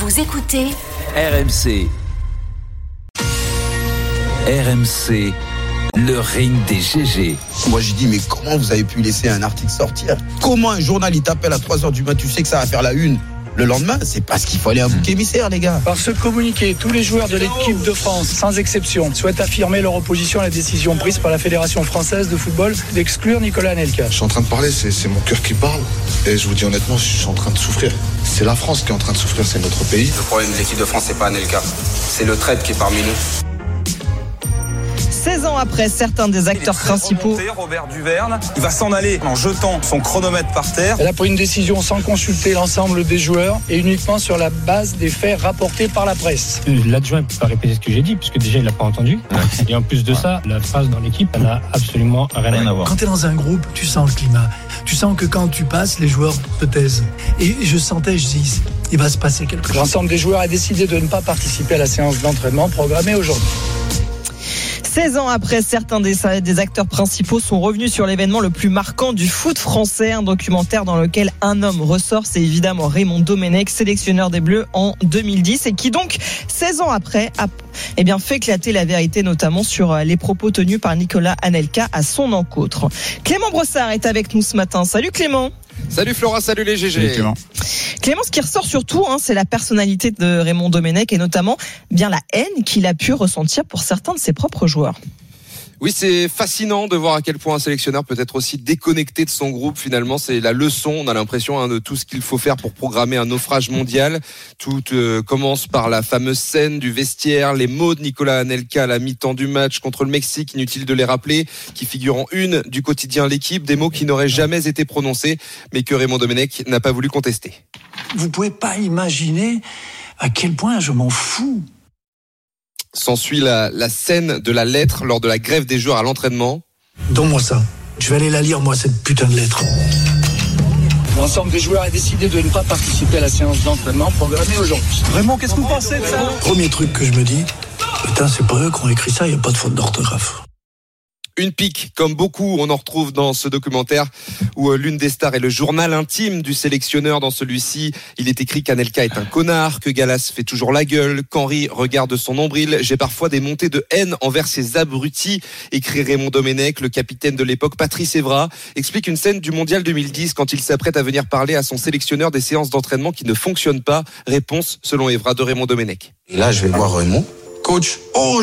Vous écoutez RMC. RMC, le ring des GG. Moi je dis mais comment vous avez pu laisser un article sortir ? Comment un journal il t'appelle à 3h du matin, tu sais que ça va faire la une le lendemain ? C'est parce qu'il fallait un bouc émissaire les gars. Par ce communiqué, tous les joueurs de l'équipe de France, sans exception, souhaitent affirmer leur opposition à la décision prise par la Fédération française de football d'exclure Nicolas Anelka. Je suis en train de parler, c'est mon cœur qui parle. Et je vous dis honnêtement, je suis en train de souffrir. C'est la France qui est en train de souffrir, c'est notre pays. Le problème de l'équipe de France, c'est pas Anelka. C'est le traître qui est parmi nous. 16 ans après, certains des acteurs principaux. Robert Duverne, il va s'en aller en jetant son chronomètre par terre. Elle a pris une décision sans consulter l'ensemble des joueurs et uniquement sur la base des faits rapportés par la presse. L'adjoint ne peut pas répéter ce que j'ai dit puisque déjà il l'a pas entendu. Et en plus de ça, la phrase dans l'équipe, elle n'a absolument rien à voir. Quand tu es dans un groupe, tu sens le climat. Tu sens que quand tu passes, les joueurs se taisent. Et je sentais, je dis, il va se passer quelque chose. L'ensemble des joueurs a décidé de ne pas participer à la séance d'entraînement programmée aujourd'hui. 16 ans après, certains des acteurs principaux sont revenus sur l'événement le plus marquant du foot français. Un documentaire dans lequel un homme ressort, c'est évidemment Raymond Domenech, sélectionneur des Bleus en 2010 et qui donc, 16 ans après, a fait éclater la vérité, notamment sur les propos tenus par Nicolas Anelka à son encontre. Clément Brossard est avec nous ce matin. Salut Clément. Salut Flora, salut les GG. Salut Clément, ce qui ressort surtout, c'est la personnalité de Raymond Domenech et notamment bien la haine qu'il a pu ressentir pour certains de ses propres joueurs. Oui, c'est fascinant de voir à quel point un sélectionneur peut être aussi déconnecté de son groupe. Finalement, c'est la leçon, on a l'impression, de tout ce qu'il faut faire pour programmer un naufrage mondial. Tout commence par la fameuse scène du vestiaire, les mots de Nicolas Anelka à la mi-temps du match contre le Mexique, inutile de les rappeler, qui figurent en une du quotidien L'Équipe, des mots qui n'auraient jamais été prononcés, mais que Raymond Domenech n'a pas voulu contester. Vous pouvez pas imaginer à quel point je m'en fous. S'ensuit la scène de la lettre lors de la grève des joueurs à l'entraînement. Donne-moi ça. Je vais aller la lire, moi, cette putain de lettre. L'ensemble des joueurs a décidé de ne pas participer à la séance d'entraînement programmée aujourd'hui. Vraiment, qu'est-ce que vous pensez de ça ? Premier truc que je me dis, putain, c'est pas eux qui ont écrit ça, il n'y a pas de faute d'orthographe. Une pique, comme beaucoup, on en retrouve dans ce documentaire où l'une des stars est le journal intime du sélectionneur. Dans celui-ci, il est écrit qu'Anelka est un connard, que Gallas fait toujours la gueule, qu'Henry regarde son nombril. J'ai parfois des montées de haine envers ces abrutis, écrit Raymond Domenech. Le capitaine de l'époque, Patrice Evra, explique une scène du Mondial 2010 quand il s'apprête à venir parler à son sélectionneur des séances d'entraînement qui ne fonctionnent pas. Réponse, selon Evra, de Raymond Domenech. Et là je vais voir Raymond. Coach,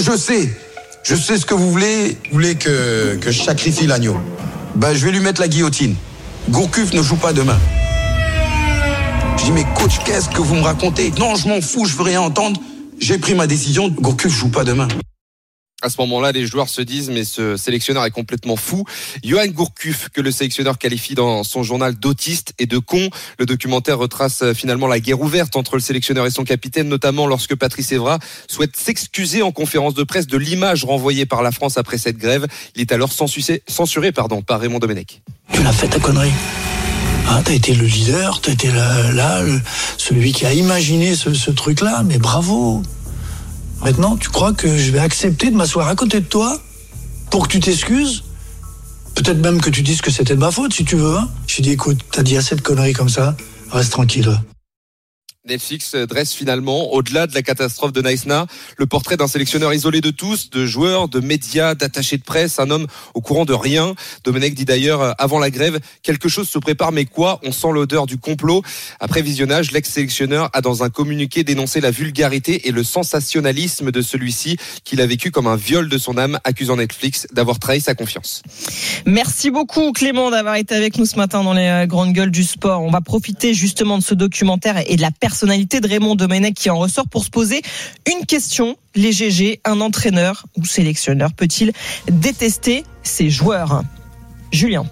je sais ce que vous voulez. Vous voulez que je sacrifie l'agneau. Je vais lui mettre la guillotine. Gourcuff ne joue pas demain. Je dis mais coach, qu'est-ce que vous me racontez ? Non, je m'en fous, je veux rien entendre. J'ai pris ma décision, Gourcuff joue pas demain. À ce moment-là, les joueurs se disent mais ce sélectionneur est complètement fou. Johan Gourcuff, que le sélectionneur qualifie dans son journal d'autiste et de con. Le documentaire retrace finalement la guerre ouverte entre le sélectionneur et son capitaine, notamment lorsque Patrice Evra souhaite s'excuser en conférence de presse de l'image renvoyée par la France après cette grève. Il est alors censuré par Raymond Domenech. Tu l'as fait ta connerie. T'as été le leader, t'as été celui qui a imaginé ce truc-là, mais bravo. Maintenant, tu crois que je vais accepter de m'asseoir à côté de toi pour que tu t'excuses ? Peut-être même que tu dises que c'était de ma faute, si tu veux. Je dis, écoute, t'as dit assez de conneries comme ça, reste tranquille. Netflix dresse finalement, au-delà de la catastrophe de Naïsna, le portrait d'un sélectionneur isolé de tous, de joueurs, de médias, d'attachés de presse, un homme au courant de rien. Domenech dit d'ailleurs, avant la grève, quelque chose se prépare, mais quoi ? On sent l'odeur du complot. Après visionnage, l'ex-sélectionneur a dans un communiqué dénoncé la vulgarité et le sensationnalisme de celui-ci, qu'il a vécu comme un viol de son âme, accusant Netflix d'avoir trahi sa confiance. Merci beaucoup Clément d'avoir été avec nous ce matin dans les grandes gueules du sport. On va profiter justement de ce documentaire et de la personnalité de Raymond Domenech qui en ressort pour se poser une question. Les GG, un entraîneur ou sélectionneur peut-il détester ses joueurs ? Julien.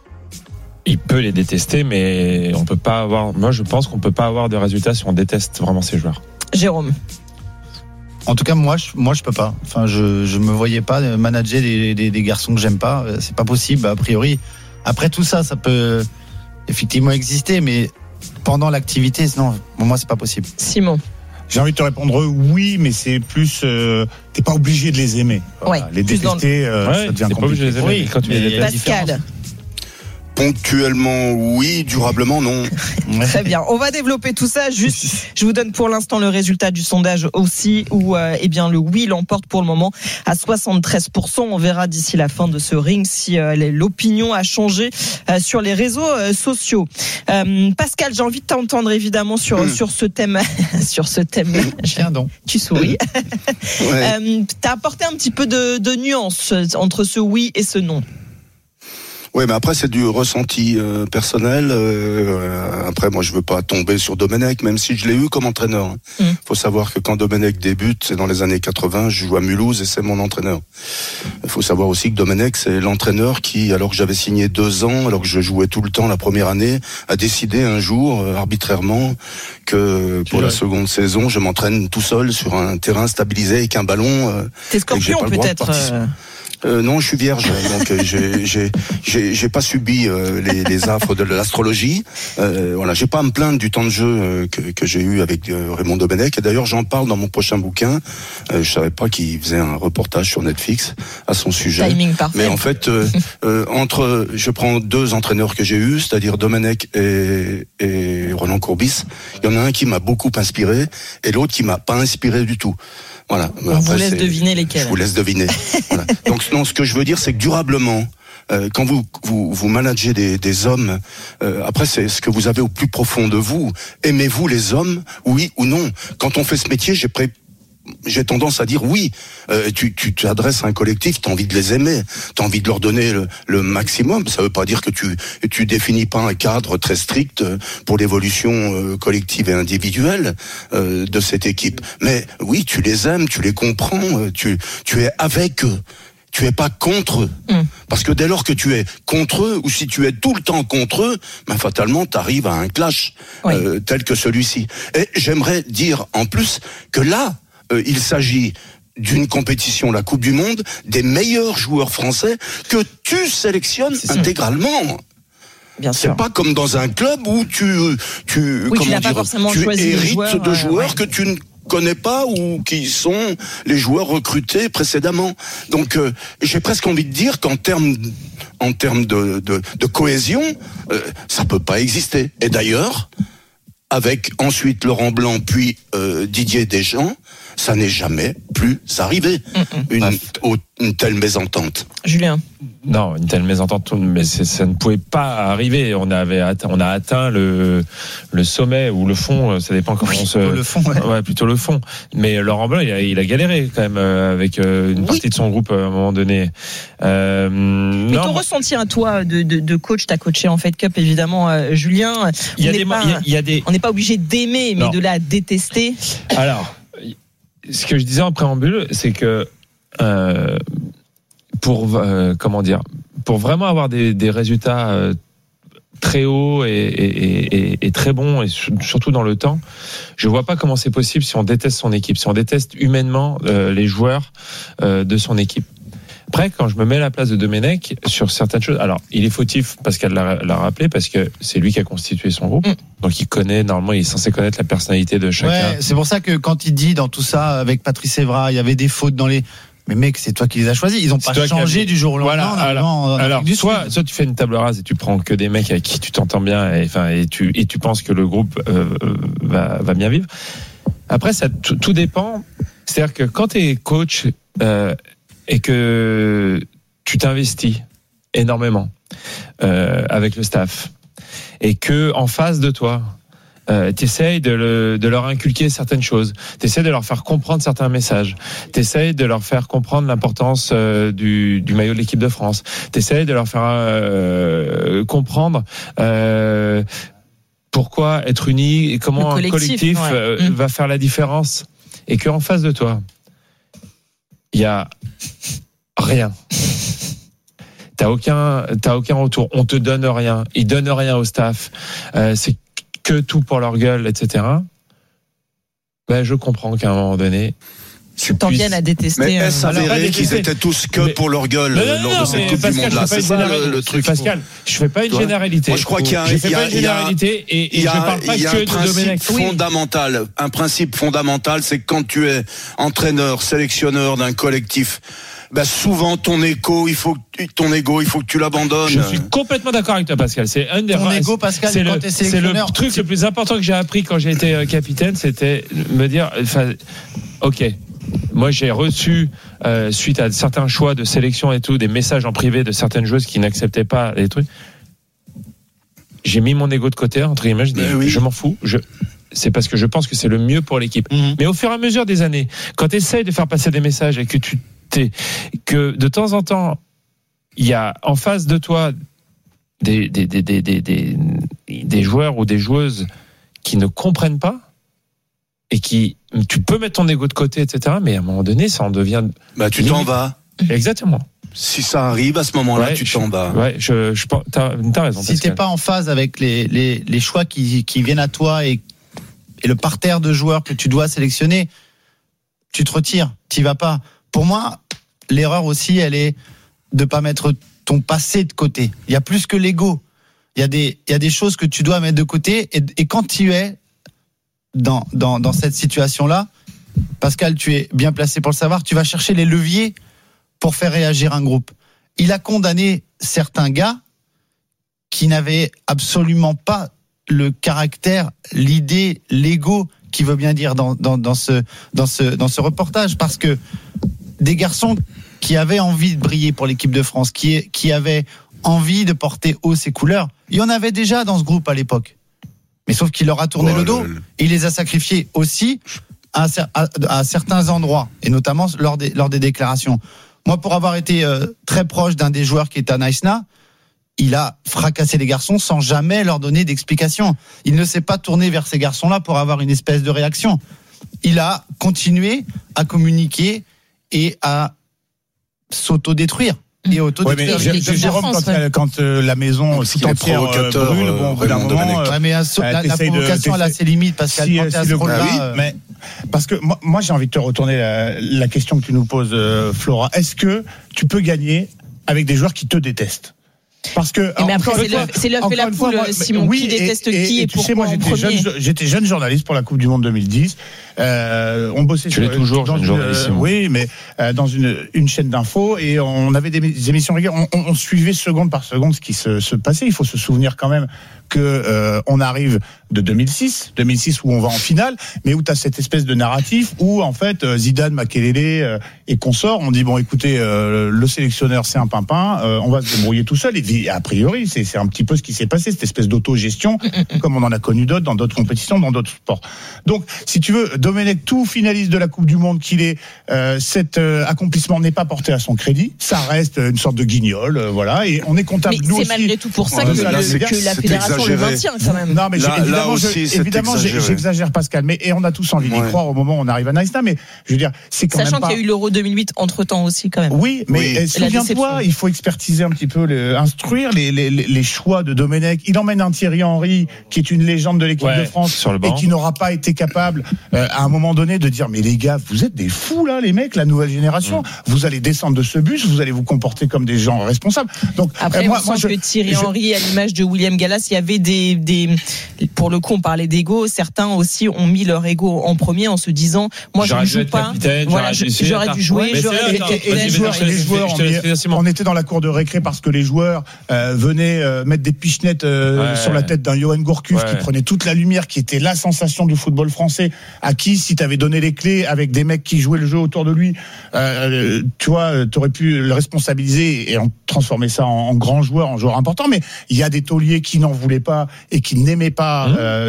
Il peut les détester, mais on peut pas avoir. Moi, je pense qu'on peut pas avoir de résultats si on déteste vraiment ses joueurs. Jérôme. En tout cas, moi, je peux pas. Enfin, je me voyais pas manager des garçons que j'aime pas. C'est pas possible, a priori. Après tout ça, ça peut effectivement exister, mais pendant l'activité, non, pour moi, c'est pas possible. Simon. J'ai envie de te répondre oui, mais c'est plus t'es pas obligé de les aimer. Ouais, les détester, ça devient compliqué. Pas obligé de les aimer. Oui, quand tu les détestes. Pascal. Ponctuellement, oui. Durablement, non. Très bien. On va développer tout ça. Juste, je vous donne pour l'instant le résultat du sondage aussi, où le oui l'emporte pour le moment à 73%. On verra d'ici la fin de ce ring si l'opinion a changé sur les réseaux sociaux. Pascal, j'ai envie de t'entendre évidemment sur ce thème. Sur ce thème-là. Tiens donc. Tu souris. Ouais. T'as apporté un petit peu de nuance entre ce oui et ce non. Oui, mais après c'est du ressenti personnel. Après, moi, je veux pas tomber sur Domenech, même si je l'ai eu comme entraîneur. Faut savoir que quand Domenech débute, c'est dans les années 80. Je joue à Mulhouse et c'est mon entraîneur. Il faut savoir aussi que Domenech, c'est l'entraîneur qui, alors que j'avais signé 2 ans, alors que je jouais tout le temps la première année, a décidé un jour arbitrairement que pour la seconde saison, je m'entraîne tout seul sur un terrain stabilisé avec un ballon. T'es Scorpion peut-être. Non, je suis vierge, donc j'ai pas subi les affres de l'astrologie. Voilà, j'ai pas à me plaindre du temps de jeu que j'ai eu avec Raymond Domenech. Et d'ailleurs, j'en parle dans mon prochain bouquin. Je savais pas qu'il faisait un reportage sur Netflix à son sujet. Timing parfait. Mais en fait, je prends 2 entraîneurs que j'ai eus, c'est-à-dire Domenech et Roland Courbis. Il y en a un qui m'a beaucoup inspiré et l'autre qui m'a pas inspiré du tout. Voilà. On vous laisse deviner lesquels. Je vous laisse deviner. Voilà. Donc, non, ce que je veux dire, c'est que durablement, quand vous managez des hommes, après, c'est ce que vous avez au plus profond de vous. Aimez-vous les hommes, oui ou non? Quand on fait ce métier, j'ai tendance à dire oui. Tu t'adresses à un collectif, t'as envie de les aimer, t'as envie de leur donner le maximum. Ça veut pas dire que tu définis pas un cadre très strict pour l'évolution collective et individuelle de cette équipe. Mais oui, tu les aimes, tu les comprends, tu es avec eux. Tu es pas contre eux. Parce que dès lors que tu es contre eux, ou si tu es tout le temps contre eux, fatalement, t'arrives à un clash tel que celui-ci. Et j'aimerais dire en plus que là, il s'agit d'une compétition, la Coupe du Monde, des meilleurs joueurs français que tu sélectionnes intégralement. Bien sûr. C'est pas comme dans un club où tu hérites de joueurs que tu ne connais pas ou qui sont les joueurs recrutés précédemment. Donc j'ai presque envie de dire qu'en termes de cohésion, ça peut pas exister. Et d'ailleurs, avec ensuite Laurent Blanc puis Didier Deschamps, ça n'est jamais plus arrivé. Une telle mésentente. Julien. Non, une telle mésentente, mais ça ne pouvait pas arriver. On a atteint le sommet ou le fond, ça dépend comment on se. Le fond, ouais, plutôt le fond. Mais Laurent Blanc, il a galéré quand même avec une partie de son groupe à un moment donné. Mais ton ressenti à toi de coach, t'as coaché en Fed Cup évidemment, Julien. On n'est pas obligé d'aimer, mais de la détester. Alors, ce que je disais en préambule, c'est que pour vraiment avoir des résultats très hauts et très bons, et surtout dans le temps, je vois pas comment c'est possible si on déteste son équipe, si on déteste humainement les joueurs de son équipe. Après, quand je me mets à la place de Domenech sur certaines choses, alors il est fautif, Pascal l'a rappelé, parce que c'est lui qui a constitué son groupe, donc il est censé connaître la personnalité de chacun. Ouais, c'est pour ça que quand il dit dans tout ça avec Patrice Evra, il y a des fautes dans les. Mais mec, c'est toi qui les as choisis. Ils ont pas changé du jour au lendemain. Alors, soit tu fais une table rase et tu prends que des mecs avec qui tu t'entends bien, et tu penses que le groupe va bien vivre. Après, ça tout dépend. C'est-à-dire que quand tu es coach et que tu t'investis énormément avec le staff, et que en face de toi, t'essayes de leur inculquer certaines choses, t'essayes de leur faire comprendre certains messages, t'essayes de leur faire comprendre l'importance du maillot de l'équipe de France, t'essayes de leur faire comprendre pourquoi être uni et comment un collectif va faire la différence, et qu'en face de toi il y a rien. T'as aucun retour. On te donne rien. Ils donnent rien au staff. C'est que tout pour leur gueule, etc. Ben, je comprends qu'à un moment donné, t'en viennes à détester. Mais est-ce avéré qu'ils étaient tous que pour leur gueule lors de cette Coupe du Monde là? C'est ça le truc. Pascal, je fais pas une généralité. Moi, je crois qu'il y a un principe fondamental, c'est que quand tu es entraîneur, sélectionneur d'un collectif, Bah souvent ton ego, il faut que tu l'abandonnes. Je suis complètement d'accord avec toi, Pascal. C'est un des Ton ego, Pascal, c'est quand le t'es sélectionneur, truc le plus important que j'ai appris quand j'ai été capitaine, c'était me dire, ok. Moi, j'ai reçu, suite à certains choix de sélection et tout, des messages en privé de certaines joueuses qui n'acceptaient pas les trucs. J'ai mis mon ego de côté, entre guillemets, je dis, je m'en fous. C'est parce que je pense que c'est le mieux pour l'équipe. Mais au fur et à mesure des années, quand tu essayes de faire passer des messages et que de temps en temps, il y a en face de toi des joueurs ou des joueuses qui ne comprennent pas, et tu peux mettre ton ego de côté, etc. Mais à un moment donné, ça en devient. Bah, tu t'en vas. Exactement. Si ça arrive à ce moment-là, tu t'en vas. Ouais, t'as raison. Si t'es pas en phase avec les choix qui viennent à toi et le parterre de joueurs que tu dois sélectionner, tu te retires, t'y vas pas. Pour moi, l'erreur aussi, elle est de pas mettre ton passé de côté. Il y a plus que l'ego. Il y a des choses que tu dois mettre de côté, et quand tu es dans cette situation-là, Pascal, tu es bien placé pour le savoir, tu vas chercher les leviers pour faire réagir un groupe. Il a condamné certains gars qui n'avaient absolument pas le caractère, l'idée, l'ego qui veut bien dire dans ce reportage, parce que des garçons qui avaient envie de briller pour l'équipe de France, qui avaient envie de porter haut ses couleurs, il y en avait déjà dans ce groupe à l'époque. Mais sauf qu'il leur a tourné le dos, et il les a sacrifiés aussi à certains endroits, et notamment lors des déclarations. Moi, pour avoir été très proche d'un des joueurs qui est à Naïsna, il a fracassé les garçons sans jamais leur donner d'explication. Il ne s'est pas tourné vers ces garçons-là pour avoir une espèce de réaction. Il a continué à communiquer et à s'autodétruire. Jérôme, quand la maison tout entière brûle, bon, au bout d'un moment, la provocation elle a ses limites, parce qu'elle est à ce rôle-là. Mais parce que moi j'ai envie de te retourner la question que tu nous poses, Flora. Est-ce que tu peux gagner avec des joueurs qui te détestent? Parce que mais après c'est l'œuf et la poule, Simon, qui déteste qui et pourquoi. Tu sais, moi j'étais jeune journaliste pour la Coupe du Monde 2010. On bossait sur toujours jeune journaliste. Oui, mais dans une chaîne d'infos, et on avait des émissions régulières. On suivait seconde par seconde ce qui se passait. Il faut se souvenir quand même que on arrive de 2006 où on va en finale, mais où tu as cette espèce de narratif où en fait Zidane, Makelele et consorts, on dit bon écoutez, le sélectionneur c'est un pimpin, on va se débrouiller tout seul, et a priori c'est un petit peu ce qui s'est passé, cette espèce d'autogestion comme on en a connu d'autres dans d'autres compétitions, dans d'autres sports. Donc si tu veux, Domenech, tout finaliste de la Coupe du Monde qu'il est, cet accomplissement n'est pas porté à son crédit, ça reste une sorte de guignol, voilà, et on est comptable nous aussi. Mais c'est malgré tout pour ça que la fédération le maintient quand même. Non, mais évidemment, j'exagère, Pascal. Et on a tous envie d'y croire au moment où on arrive à Naïsna. Mais je veux dire, c'est quand sachant même pas... qu'il y a eu l'Euro 2008 entre-temps aussi, quand même. Oui, mais souviens-toi, il faut expertiser un petit peu, instruire les choix de Domenech. Il emmène un Thierry Henry, qui est une légende de l'équipe de France, sur le banc, et qui n'aura pas été capable, à un moment donné, de dire mais les gars, vous êtes des fous là, les mecs, la nouvelle génération. Vous allez descendre de ce bus, vous allez vous comporter comme des gens responsables. Donc après, moi, que Thierry Henry, à l'image de William Gallas, il y avait pour le coup, on parlait d'ego. Certains aussi ont mis leur ego en premier en se disant, moi je ne joue pas. Voilà, j'aurais dû jouer. Les joueurs, on était dans la cour de récré parce que les joueurs venaient mettre des pichenettes sur la tête d'un Johan Gourcuff qui prenait toute la lumière, qui était la sensation du football français, à qui, si tu avais donné les clés avec des mecs qui jouaient le jeu autour de lui, tu vois, t'aurais pu le responsabiliser et transformer ça en grand joueur, en joueur important. Mais il y a des tauliers qui n'en voulaient pas et qui n'aimait pas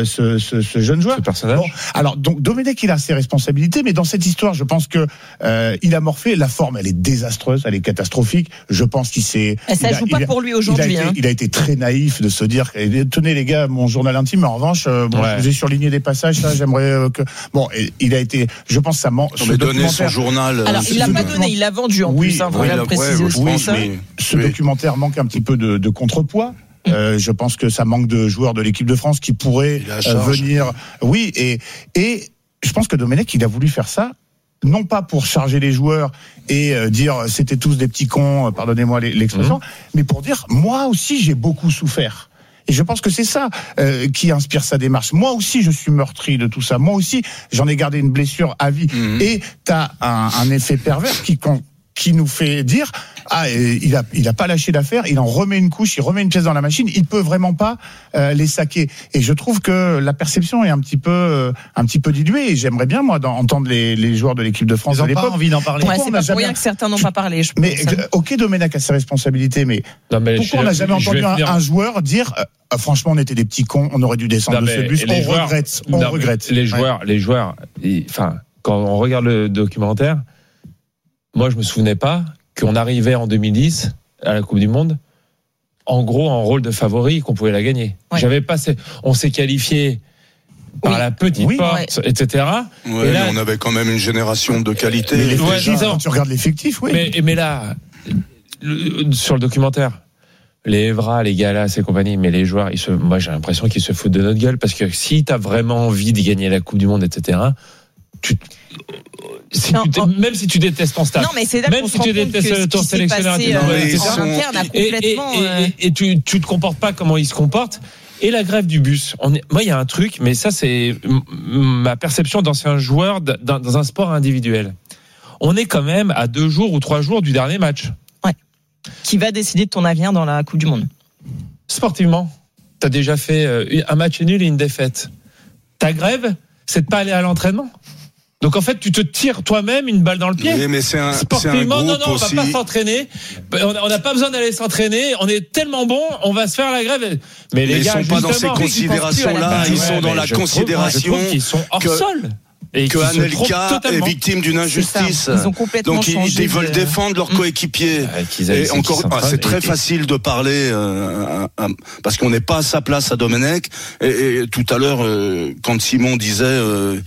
ce jeune joueur. Ce personnage. Bon, alors donc Domenech, il a ses responsabilités, mais dans cette histoire, je pense que il a morflé. La forme, elle est désastreuse, elle est catastrophique. Je pense qu'il s'est. Ça joue pas pour lui aujourd'hui. Il a été très naïf de se dire, tenez les gars, mon journal intime. En revanche, je vous ai surligné des passages. Ça, j'aimerais que. Bon, il a été. Je pense que ça manque. On donné son journal. Alors il l'a pas donné, il l'a vendu en plus. Faut bien le préciser aussi. Ce documentaire manque un petit peu de contrepoids. Je pense que ça manque de joueurs de l'équipe de France qui pourraient venir. Oui, et je pense que Domenech, il a voulu faire ça, non pas pour charger les joueurs et dire c'était tous des petits cons, pardonnez-moi l'expression, mais pour dire moi aussi j'ai beaucoup souffert. Et je pense que c'est ça qui inspire sa démarche. Moi aussi, je suis meurtri de tout ça. Moi aussi, j'en ai gardé une blessure à vie. Et t'as un effet pervers qui qui nous fait dire il a pas lâché l'affaire, il en remet une couche, il remet une pièce dans la machine, il peut vraiment pas les saquer. Et je trouve que la perception est un petit peu diluée. Et j'aimerais bien moi entendre les joueurs de l'équipe de France ils de l'époque. Pas envie d'en parler. Ouais, c'est pas pour rien que certains n'ont pas parlé. Mais ok, Domenech a ses responsabilités, mais pourquoi on n'a jamais entendu un joueur dire franchement, on était des petits cons, on aurait dû descendre de ce bus. On regrette. Les joueurs. Enfin, quand on regarde le documentaire, moi, je me souvenais pas qu'on arrivait en 2010 à la Coupe du Monde, en gros, en rôle de favori, qu'on pouvait la gagner. Ouais. On s'est qualifié par la petite porte, etc. Ouais, et là, on avait quand même une génération de qualité. Mais quand tu regardes l'effectif, oui. Mais là, sur le documentaire, les Evra, les Galas et compagnie, mais les joueurs, moi, j'ai l'impression qu'ils se foutent de notre gueule, parce que si t'as vraiment envie de gagner la Coupe du Monde, etc., même si tu détestes ton staff, même si tu détestes ton sélectionneur, et tu te comportes pas comment il se comporte. Et la grève du bus, moi il y a un truc, mais ça c'est ma perception d'ancien joueur dans un sport individuel. On est quand même à 2 jours ou 3 jours du dernier match. Ouais. Qui va décider de ton avenir dans la Coupe du Monde. Sportivement, t'as déjà fait un match nul et une défaite. Ta grève, c'est de pas aller à l'entraînement. Donc en fait, tu te tires toi-même une balle dans le pied. Oui, mais sportivement, non, on va pas s'entraîner. On n'a pas besoin d'aller s'entraîner. On est tellement bon, on va se faire la grève. Mais les gars, ils sont pas dans ces considérations-là. Ils sont dans la considération qu'ils sont hors sol. Et que Anelka est victime d'une injustice. Ils ont complètement donc ils veulent défendre leurs coéquipiers. Et encore, c'est très facile de parler parce qu'on n'est pas à sa place à Domenech. Et tout à l'heure, quand Simon disait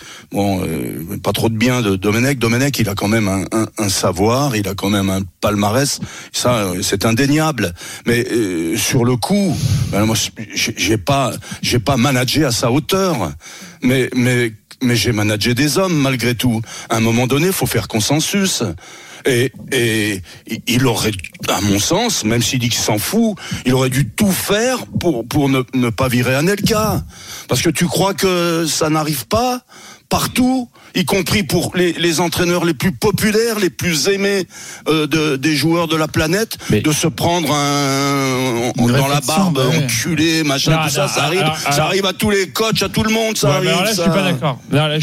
pas trop de bien de Domenech, il a quand même un savoir, il a quand même un palmarès. Ça, c'est indéniable. Mais sur le coup, moi, j'ai pas managé à sa hauteur. Mais j'ai managé des hommes malgré tout. À un moment donné, il faut faire consensus. Et il aurait, à mon sens, même s'il dit qu'il s'en fout, il aurait dû tout faire pour ne pas virer Anelka. Parce que tu crois que ça n'arrive pas partout, y compris pour les entraîneurs les plus populaires, les plus aimés des joueurs de la planète, de se prendre dans la barbe, enculé, machin, tout ça, ça arrive à tous les coachs, à tout le monde, ça arrive. Alors là, je suis pas d'accord.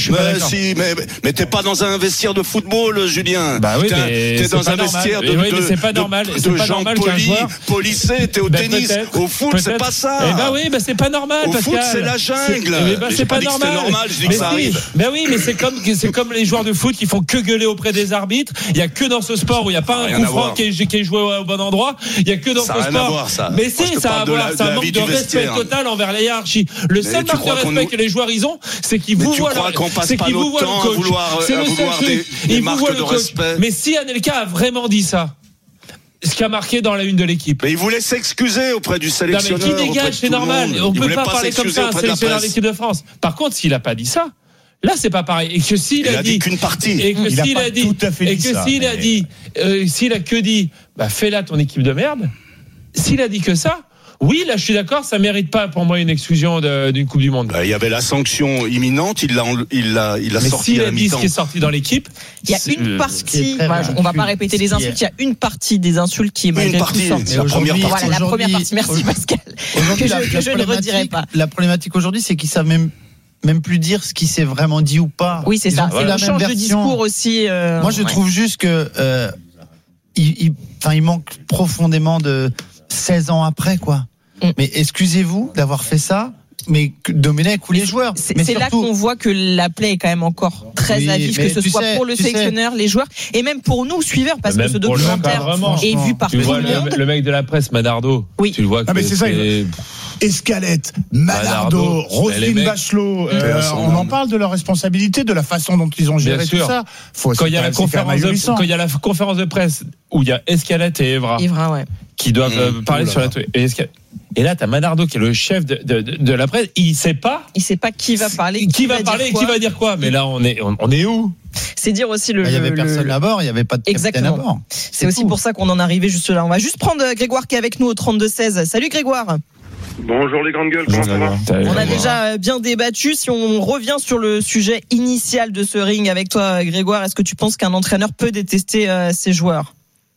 Mais t'es pas dans un vestiaire de football, Julien. Bah oui, t'es dans un vestiaire mais c'est pas normal. De gens polissés, t'es au tennis. Au foot, c'est pas ça. Eh ben oui, c'est pas normal. Au foot, c'est la jungle. C'est pas normal. Je dis que ça arrive. Ben oui, mais c'est comme les joueurs de foot qui font que gueuler auprès des arbitres. Il y a que dans ce sport où il y a pas un coup franc qui est joué au bon endroit. Il y a que dans ce sport. Mais si, ça a à voir. C'est un manque de respect total envers la hiérarchie. Le seul manque de respect que les joueurs ils ont, c'est qu'ils vous voient le coach. C'est le seul truc. Ils vous voient le coach. Mais si Anelka a vraiment dit ça, ce qui a marqué dans la une de l'équipe. Mais il voulait s'excuser auprès du sélectionneur. Non, mais qui dégage, c'est normal. On peut pas parler comme ça à un sélectionneur de l'équipe de France. Par contre, s'il a pas dit ça, là, c'est pas pareil. Et que s'il a dit qu'une partie, et que s'il a dit, et que s'il a dit, s'il a que dit, fais-la ton équipe de merde. S'il a dit que ça, oui, là, je suis d'accord, ça mérite pas pour moi une exclusion d'une Coupe du Monde. Il y avait la sanction imminente, il l'a sorti à la mi-temps. Mais s'il a dit ce qui est sorti dans l'équipe, il y a une partie, on va pas répéter les insultes, il y a une partie des insultes qui est malgré tout sortie. La première partie. Voilà, la première partie. Merci Pascal. Que je ne redirai pas. La problématique aujourd'hui, c'est qu'ils savent même plus dire ce qui s'est vraiment dit ou pas. Oui, c'est ça. C'est le change de discours aussi. Moi, je trouve juste que il manque profondément de 16 ans après, quoi. Mais excusez-vous d'avoir fait ça, mais Domenech ou les joueurs. C'est là qu'on voit que la plaie est quand même encore très à vif, que ce soit pour le sélectionneur, les joueurs, et même pour nous, suiveurs, parce que ce documentaire est vu par tout le monde. Le mec de la presse, Manardo, tu le vois. Ah mais c'est ça. Escalette, Manardo, Roselyne Bachelot, on en parle de leur responsabilité, de la façon dont ils ont géré tout ça. Quand il y a la conférence de presse où il y a Escalette et Evra qui doivent parler sur la et là, t'as Manardo qui est le chef de la presse. Il sait pas qui va parler, qui va dire quoi. Mais là, on est où? C'est dire aussi il y avait personne à bord, il y avait pas de capitaine à bord. C'est aussi pour ça qu'on en arrivait juste là. On va juste prendre Grégoire qui est avec nous au 32-16. Salut Grégoire. Bonjour les grandes gueules, comment ça va? On a déjà bien débattu. Si on revient sur le sujet initial de ce ring avec toi, Grégoire, est-ce que tu penses qu'un entraîneur peut détester ses joueurs?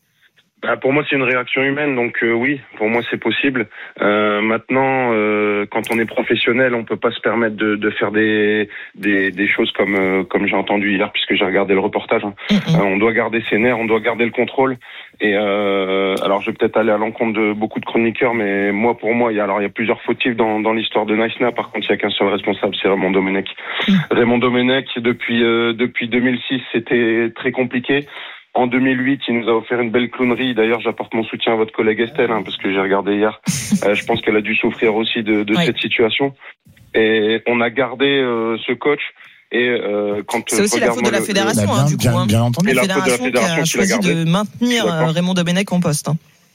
Pour moi, c'est une réaction humaine, donc oui, pour moi, c'est possible. Maintenant, quand on est professionnel, on peut pas se permettre de faire des choses comme j'ai entendu hier, puisque j'ai regardé le reportage. On doit garder ses nerfs, on doit garder le contrôle. Et alors, je vais peut-être aller à l'encontre de beaucoup de chroniqueurs, mais pour moi, il y a plusieurs fautifs dans l'histoire de Nice Na. Par contre, il y a qu'un seul responsable, c'est Raymond Domenech. Raymond Domenech, depuis 2006, c'était très compliqué. En 2008, il nous a offert une belle clownerie. D'ailleurs, j'apporte mon soutien à votre collègue Estelle, parce que j'ai regardé hier. Je pense qu'elle a dû souffrir aussi de cette situation. Et on a gardé ce coach. Et quand c'est aussi la faute de la fédération, du coup. Bien entendu. La fédération qui a choisi de maintenir Raymond Domenech en poste.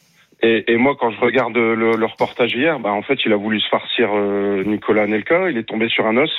Et moi, quand je regarde le reportage hier, en fait, il a voulu se farcir Nicolas Anelka. Il est tombé sur un os.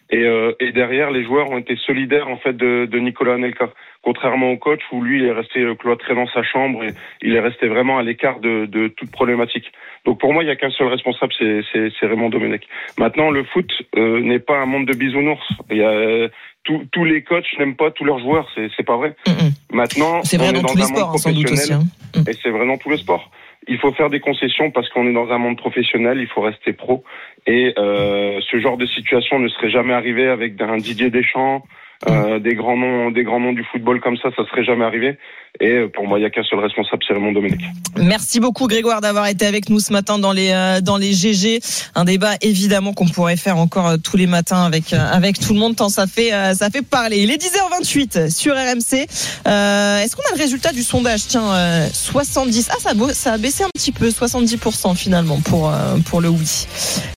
Et derrière, les joueurs ont été solidaires en fait de Nicolas Anelka, contrairement au coach où lui il est resté cloîtré dans sa chambre et il est resté vraiment à l'écart de toute problématique. Donc pour moi, il y a qu'un seul responsable, c'est Raymond Domenech. Maintenant, le foot n'est pas un monde de bisounours. Il y a tous les coachs n'aiment pas tous leurs joueurs, c'est pas vrai. Maintenant, c'est vrai dans tous les sports, sans doute aussi. Et c'est vrai dans tous les sports. Il faut faire des concessions parce qu'on est dans un monde professionnel, il faut rester pro. Et ce genre de situation ne serait jamais arrivé avec un Didier Deschamps, des grands noms du football comme ça serait jamais arrivé. Et pour moi, il n'y a qu'un seul responsable, c'est Raymond Domenech. Merci beaucoup Grégoire d'avoir été avec nous ce matin dans les GG. Un débat évidemment qu'on pourrait faire encore tous les matins avec tout le monde tant ça fait parler. Il est 10h28 sur RMC. Est-ce qu'on a le résultat du sondage? Tiens, 70. Ça a baissé un petit peu, 70% finalement pour le oui.